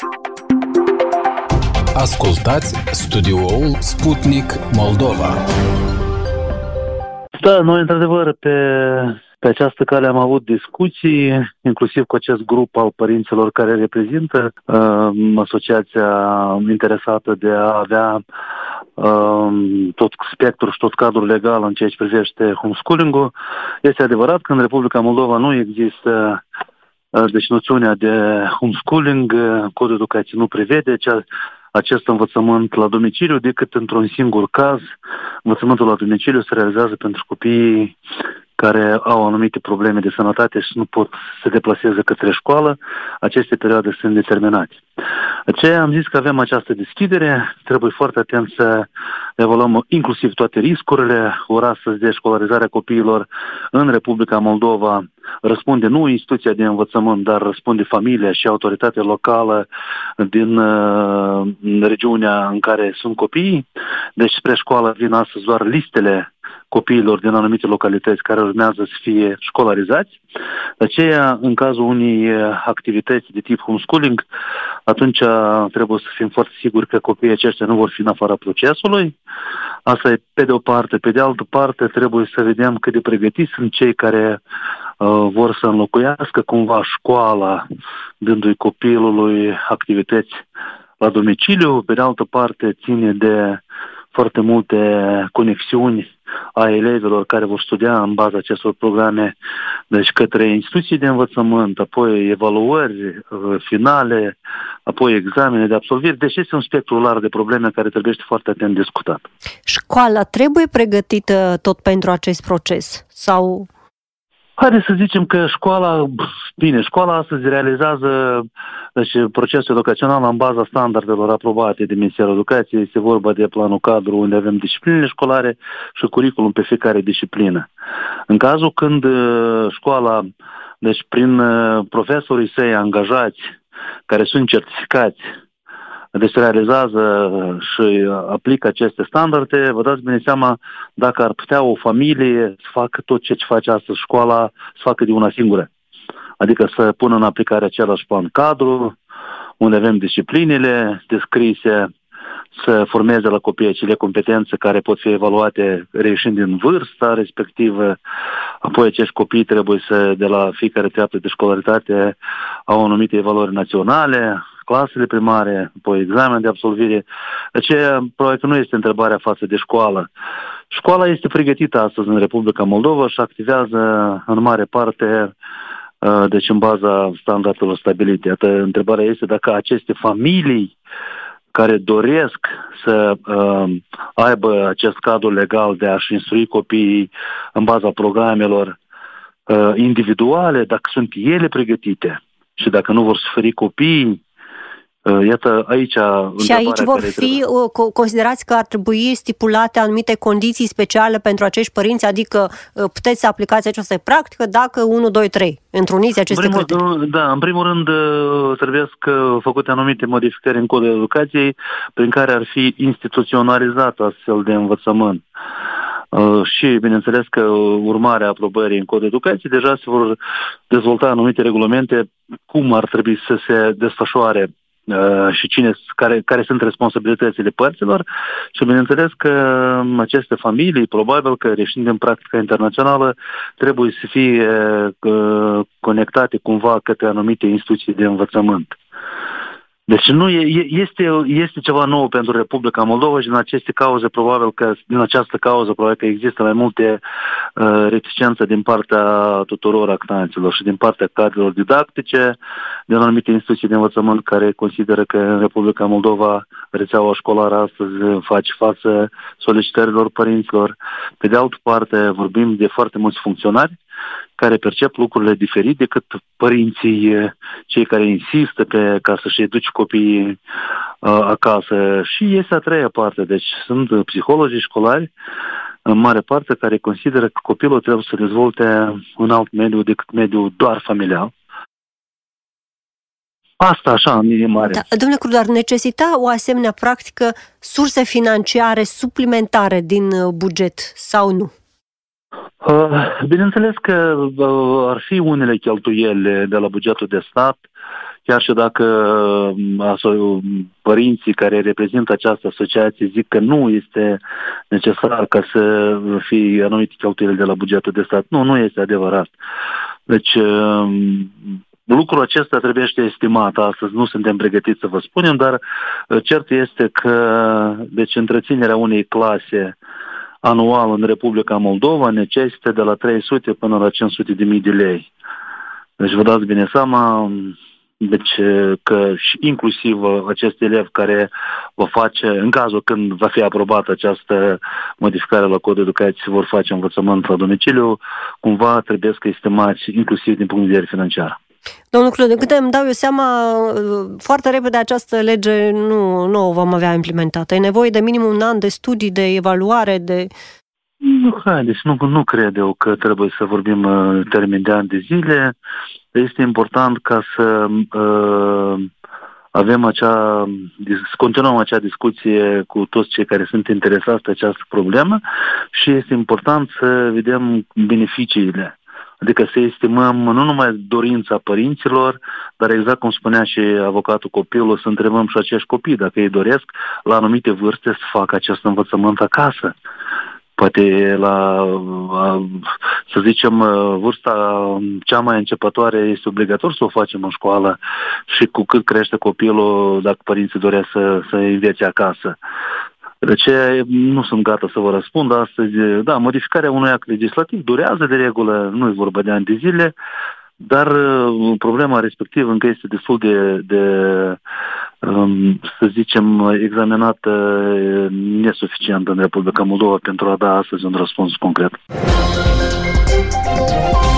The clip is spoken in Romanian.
Ascultați studioul Sputnik Moldova. Da, noi într-adevăr pe această cale am avut discuții, inclusiv cu acest grup al părinților care reprezintă asociația interesată de a avea tot spectrul și tot cadrul legal în ceea ce privește homeschooling-ul. Este adevărat că în Republica Moldova nu există deci noțiunea de homeschooling, codul educației nu prevede acest învățământ la domiciliu, decât într-un singur caz. Învățământul la domiciliu se realizează pentru copiii care au anumite probleme de sănătate și nu pot să se deplaseze către școală. Aceste perioade sunt determinate. Aceea am zis că avem această deschidere, trebuie foarte atent să evaluăm inclusiv toate riscurile. Ori astăzi de școlarizarea copiilor în Republica Moldova răspunde nu instituția de învățământ, dar răspunde familia și autoritatea locală din regiunea în care sunt copiii. Deci spre școală vin astăzi doar listele copiilor din anumite localități care urmează să fie școlarizați. De aceea, în cazul unei activități de tip homeschooling, atunci trebuie să fim foarte siguri că copiii aceștia nu vor fi în afara procesului. Asta e pe de o parte. Pe de altă parte, trebuie să vedem cât de pregătiți sunt cei care vor să înlocuiască cumva școala, dându-i copilului activități la domiciliu. Pe de altă parte, ține de foarte multe conexiuni a elevilor care vor studia în baza acestor programe, deci către instituții de învățământ, apoi evaluări finale, apoi examene de absolvire. Deci este un spectru larg de probleme care trebuie foarte atent discutat. Școala trebuie pregătită tot pentru acest proces? Sau... Haideți să zicem că școala astăzi realizează procesul educațional în baza standardelor aprobate de Ministerul Educației. Este vorba de planul cadru unde avem disciplinele școlare și curriculum pe fiecare disciplină. În cazul când școala, deci prin profesorii săi angajați, care sunt certificați, deci realizează și aplică aceste standarde, vă dați bine seama dacă ar putea o familie să facă tot ce face astăzi școala, să facă de una singură. Adică să pună în aplicare același plan cadru, unde avem disciplinele descrise, să formeze la copii acele competențe care pot fi evaluate reieșind din vârsta respectivă. Apoi acești copii trebuie să, de la fiecare treaptă de școlaritate, au anumite evaluări naționale, clasele primare, apoi examen de absolvire. Aceea, probabil că nu este întrebarea față de școală. Școala este pregătită astăzi în Republica Moldova și activează în mare parte deci în baza standardelor stabilite. Iată, întrebarea este dacă aceste familii care doresc să aibă acest cadru legal de a-și instrui copiii în baza programelor individuale, dacă sunt ele pregătite și dacă nu vor suferi copiii. Iată, aici... Și aici vor fi considerați că ar trebui stipulate anumite condiții speciale pentru acești părinți, adică puteți să aplicați această practică dacă 1, 2, 3 întruniți aceste criterii. Da, în primul rând trebuie făcute anumite modificări în codul educației prin care ar fi instituționalizat astfel de învățământ. Și, bineînțeles că urmarea aprobării în codul educației deja se vor dezvolta anumite regulamente cum ar trebui să se desfășoare și care sunt responsabilitățile părților și bineînțeles că aceste familii, probabil că reșind din practica internațională, trebuie să fie conectate cumva către anumite instituții de învățământ. Deci nu este ceva nou pentru Republica Moldova și din această cauză probabil că există mai multe reticențe din partea tuturor actanților și din partea cadrelor didactice, din anumite instituții de învățământ care consideră că în Republica Moldova rețeaua școlară astăzi face față solicitărilor părinților. Pe de altă parte vorbim de foarte mulți funcționari care percep lucrurile diferit decât părinții, cei care insistă ca să-și educe copiii acasă. Și este a treia parte, deci sunt psihologii școlari, în mare parte, care consideră că copilul trebuie să dezvolte un alt mediu decât mediul doar familial. Asta așa, în linie mare. Da, domnule Crudu, ar necesita o asemenea practică surse financiare suplimentare din buget sau nu? Bineînțeles că ar fi unele cheltuieli de la bugetul de stat, chiar și dacă părinții care reprezintă această asociație zic că nu este necesar ca să fie anumite cheltuieli de la bugetul de stat. Nu este adevărat. Deci lucrul acesta trebuie estimat astăzi, nu suntem pregătiți să vă spunem, dar cert este că deci întreținerea unei clase anual în Republica Moldova necesită de la 300 până la 500 de mii de lei. Deci vă dați bine seama deci, că și inclusiv acest elev care va face, în cazul când va fi aprobată această modificare la Codul Educației, vor face învățământ la domiciliu, cumva trebuie să estimați inclusiv din punct de vedere financiar. Domnul Clude, câte îmi dau eu seama, foarte repede această lege nu o vom avea implementată. E nevoie de minimum un an de studii, de evaluare, de... Nu cred eu că trebuie să vorbim termen de ani de zile. Este important ca să continuăm acea discuție cu toți cei care sunt interesați de această problemă și este important să vedem beneficiile. Adică să estimăm nu numai dorința părinților, dar exact cum spunea și avocatul copilul, să întrebăm și acești copii dacă ei doresc la anumite vârste să facă acest învățământ acasă. Poate să zicem, vârsta cea mai începătoare este obligatoriu să o facem în școală și cu cât crește copilul, dacă părinții doresc să învețe acasă. De ce nu sunt gata să vă răspund astăzi. Da, modificarea unui act legislativ durează de regulă, nu e vorba de ani de zile, dar problema respectivă încă este destul de să zicem, examinată nesuficient în Republica Moldova pentru a da astăzi un răspuns concret.